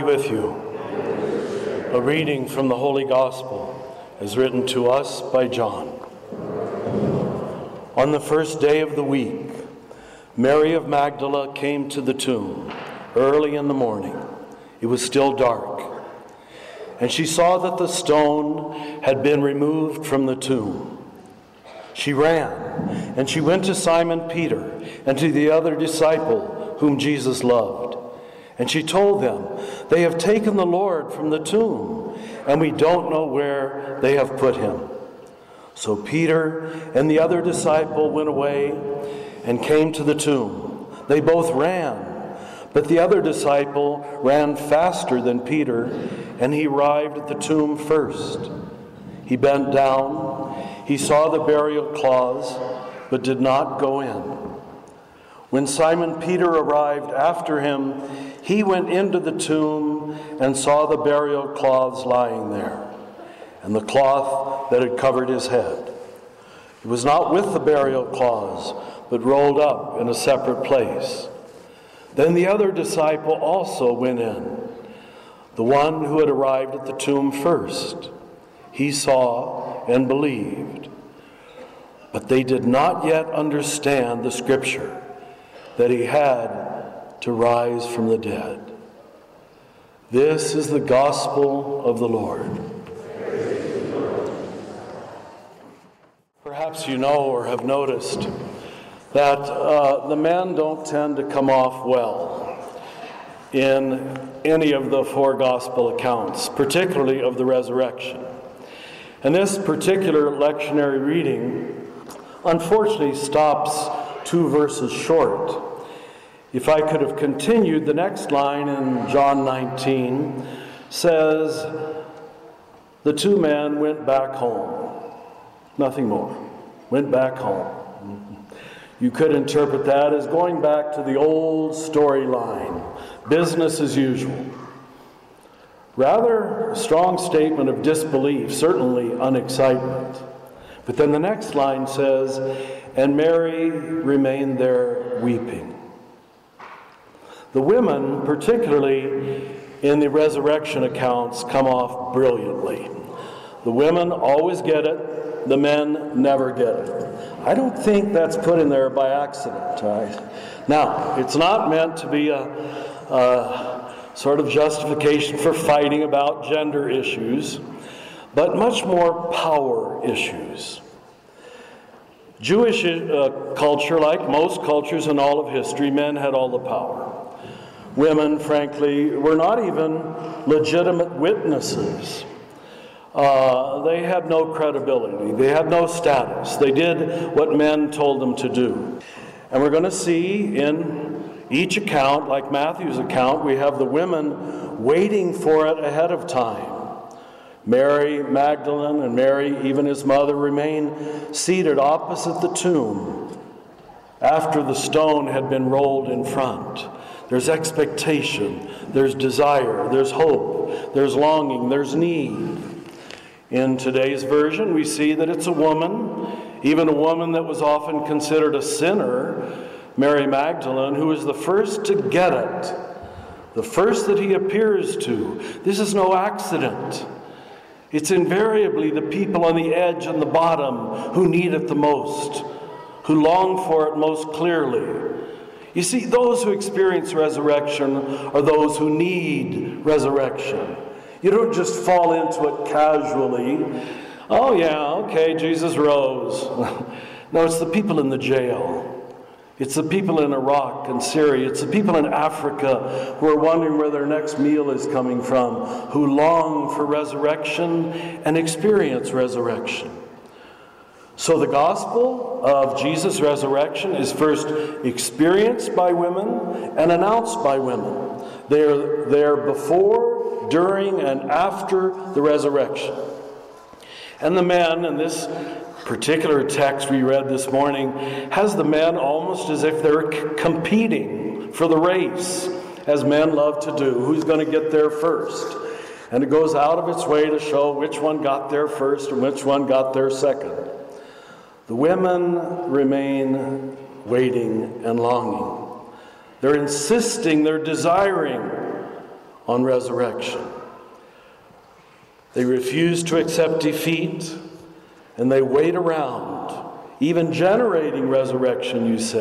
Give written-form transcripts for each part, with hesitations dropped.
with you. A reading from the Holy Gospel as written to us by John. On the first day of the week, Mary of Magdala came to the tomb early in the morning. It was still dark, and she saw that the stone had been removed from the tomb. She ran, and she went to Simon Peter and to the other disciple whom Jesus loved. And she told them, "They have taken the Lord from the tomb, and we don't know where they have put him." So Peter and the other disciple went away and came to the tomb. They both ran, but the other disciple ran faster than Peter, and he arrived at the tomb first. He bent down, he saw the burial cloths, but did not go in. When Simon Peter arrived after him, he went into the tomb and saw the burial cloths lying there, and the cloth that had covered his head. It was not with the burial cloths, but rolled up in a separate place. Then the other disciple also went in, the one who had arrived at the tomb first. He saw and believed. But they did not yet understand the scripture, that he had to rise from the dead. This is the gospel of the Lord. Perhaps you know or have noticed that the men don't tend to come off well in any of the four gospel accounts, particularly of the resurrection. And this particular lectionary reading unfortunately stops 2 verses short. If I could have continued, the next line in John 19 says, "The two men went back home." Nothing more. Went back home. You could interpret that as going back to the old storyline, business as usual. Rather a strong statement of disbelief, certainly unexcitement. But then the next line says, "And Mary remained there weeping." The women, particularly in the resurrection accounts, come off brilliantly. The women always get it, the men never get it. I don't think that's put in there by accident. Right? Now, it's not meant to be a sort of justification for fighting about gender issues, but much more power issues. Jewish culture, like most cultures in all of history, men had all the power. Women, frankly, were not even legitimate witnesses. They had no credibility. They had no status. They did what men told them to do. And we're going to see in each account, like Matthew's account, we have the women waiting for it ahead of time. Mary Magdalene and Mary, even his mother, remain seated opposite the tomb after the stone had been rolled in front. There's expectation, there's desire, there's hope, there's longing, there's need. In today's version, we see that it's a woman, even a woman that was often considered a sinner, Mary Magdalene, who is the first to get it, the first that he appears to. This is no accident. It's invariably the people on the edge and the bottom who need it the most, who long for it most clearly. You see, those who experience resurrection are those who need resurrection. You don't just fall into it casually. Oh yeah, okay, Jesus rose. No, it's the people in the jail. It's the people in Iraq and Syria. It's the people in Africa who are wondering where their next meal is coming from, who long for resurrection and experience resurrection. So the gospel of Jesus' resurrection is first experienced by women and announced by women. They're there before, during, and after the resurrection. And the men, in this particular text we read this morning, has the men almost as if they're competing for the race, as men love to do. Who's going to get there first? And it goes out of its way to show which one got there first and which one got there second. The women remain waiting and longing. They're insisting, they're desiring. on resurrection. They refuse to accept defeat, and they wait around, even generating resurrection,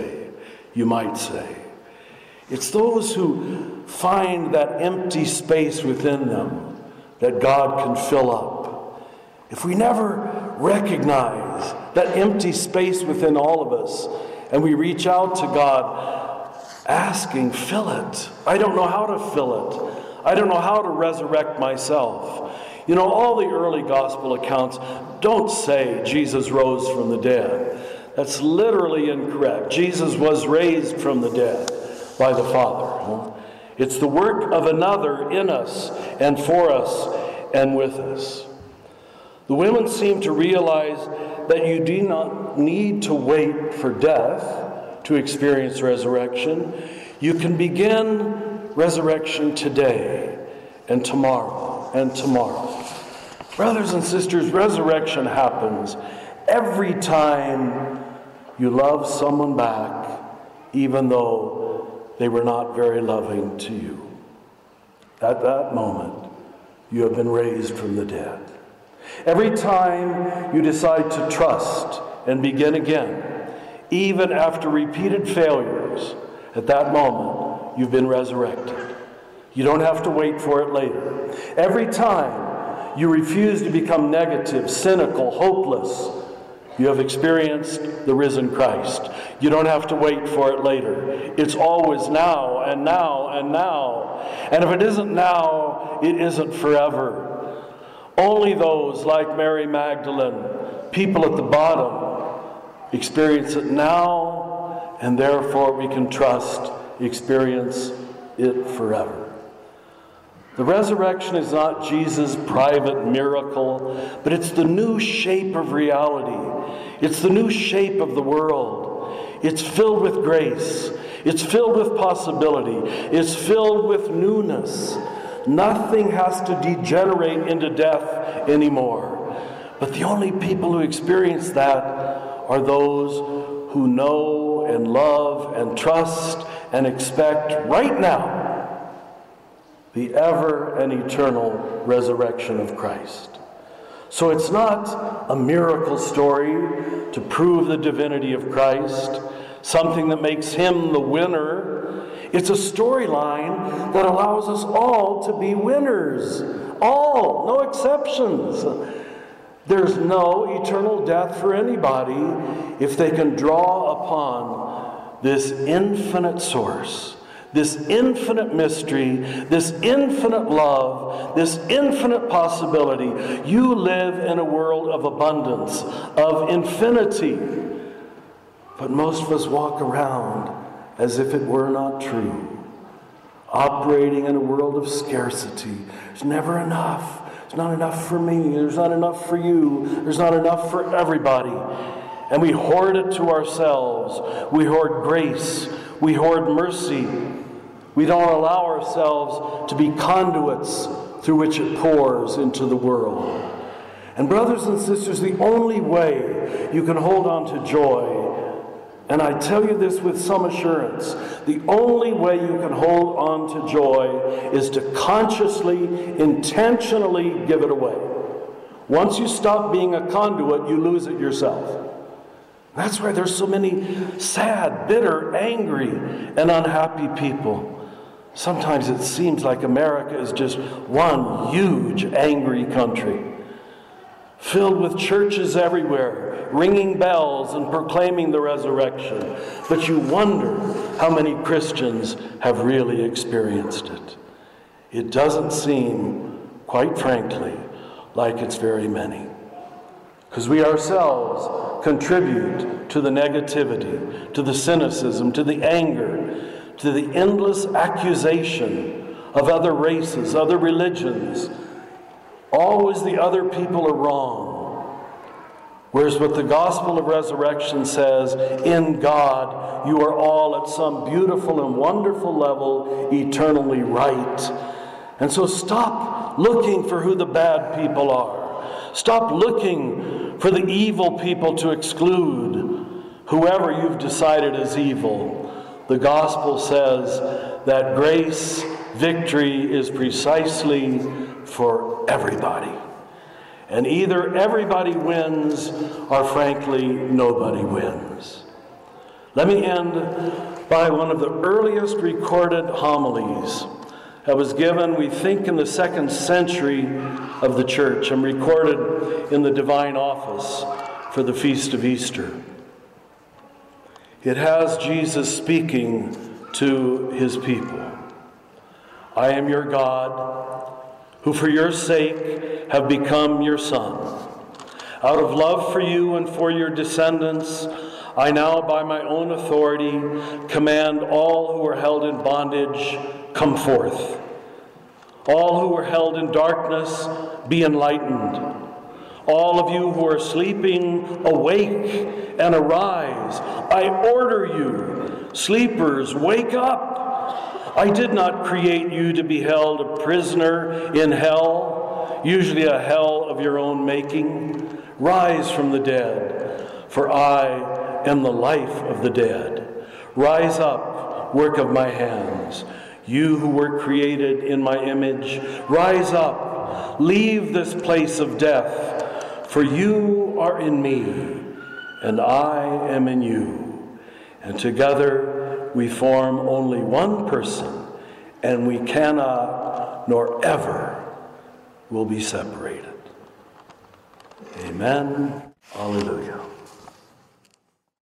you might say. It's those who find that empty space within them that God can fill up. If we never recognize that empty space within all of us, and we reach out to God asking, fill it. I don't know how to fill it. I don't know how to resurrect myself. You know, all the early gospel accounts don't say Jesus rose from the dead. That's literally incorrect. Jesus was raised from the dead by the Father. It's the work of another in us and for us and with us. The women seem to realize that you do not need to wait for death to experience resurrection. You can begin resurrection today and tomorrow and tomorrow. Brothers and sisters, resurrection happens every time you love someone back, even though they were not very loving to you. At that moment, you have been raised from the dead. Every time you decide to trust and begin again, even after repeated failures, at that moment, you've been resurrected. You don't have to wait for it later. Every time you refuse to become negative, cynical, hopeless, you have experienced the risen Christ. You don't have to wait for it later. It's always now and now and now. And if it isn't now, it isn't forever. Only those like Mary Magdalene, people at the bottom, experience it now, and therefore we can trust, experience it forever. The resurrection is not Jesus' private miracle, but it's the new shape of reality. It's the new shape of the world. It's filled with grace. It's filled with possibility. It's filled with newness. Nothing has to degenerate into death anymore. But the only people who experience that are those who know and love and trust and expect right now the ever and eternal resurrection of Christ. So it's not a miracle story to prove the divinity of Christ, something that makes him the winner. It's a storyline that allows us all to be winners. All, no exceptions. There's no eternal death for anybody if they can draw upon this infinite source, this infinite mystery, this infinite love, this infinite possibility. You live in a world of abundance, of infinity. But most of us walk around as if it were not true, operating in a world of scarcity. There's never enough. There's not enough for me. There's not enough for you. There's not enough for everybody. And we hoard it to ourselves. We hoard grace. We hoard mercy. We don't allow ourselves to be conduits through which it pours into the world. And brothers and sisters, the only way you can hold on to joy, and I tell you this with some assurance, the only way you can hold on to joy is to consciously, intentionally give it away. Once you stop being a conduit, you lose it yourself. That's why there's so many sad, bitter, angry, and unhappy people. Sometimes it seems like America is just one huge angry country, filled with churches everywhere, ringing bells and proclaiming the resurrection. But you wonder how many Christians have really experienced it. It doesn't seem, quite frankly, like it's very many. Because we ourselves contribute to the negativity, to the cynicism, to the anger, to the endless accusation of other races, other religions. Always the other people are wrong. Whereas what the gospel of resurrection says, in God, you are all at some beautiful and wonderful level eternally right. And so stop looking for who the bad people are. Stop looking for the evil people to exclude, whoever you've decided is evil. The gospel says that grace victory is precisely for everybody. And either everybody wins or frankly nobody wins. Let me end by one of the earliest recorded homilies that was given, we think, in the 2nd century of the church and recorded in the divine office for the Feast of Easter. It has Jesus speaking to his people. I am your God, who for your sake have become your Son. Out of love for you and for your descendants, I now, by my own authority, command all who are held in bondage, come forth. All who are held in darkness, be enlightened. All of you who are sleeping, awake and arise. I order you, sleepers, wake up. I did not create you to be held a prisoner in hell, usually a hell of your own making. Rise from the dead, for I am the life of the dead. Rise up, work of my hands. You who were created in my image, rise up, leave this place of death, for you are in me, and I am in you. And together we form only one person, and we cannot nor ever will be separated. Amen. Alleluia.